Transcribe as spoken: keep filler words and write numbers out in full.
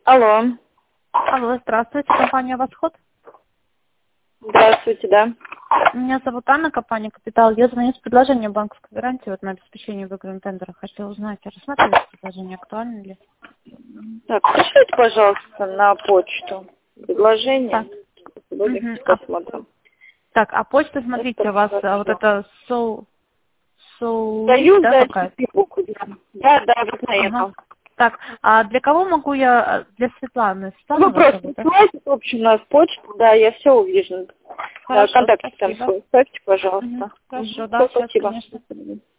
Алло. Алло, здравствуйте, компания «Восход». Здравствуйте, да. Меня зовут Анна, компания «Капитал». Я звоню с предложением банковской гарантии вот на обеспечение выигранного тендера. Хотела узнать, а рассматриваете предложение, актуально ли? Так, пришлите, пожалуйста, на почту предложение. Так, Сегодня мгм, а, посмотрим. так, а почта, смотрите, Это у вас а, вот хорошо. это соу, соу, Даю да, за какая-то? четыре буквы. Да, да, да, вот на Ага. этом. Так, а для кого могу я? а, Для Светланы. Светлана Вы вас просто зовут, да? присылаете, в общем, нас почту, да, я все увижу. Да, Хорошо, контакты там спасибо. свои ставьте, Мгм, пожалуйста. хорошо, Угу. да, Все, сейчас, спасибо. конечно.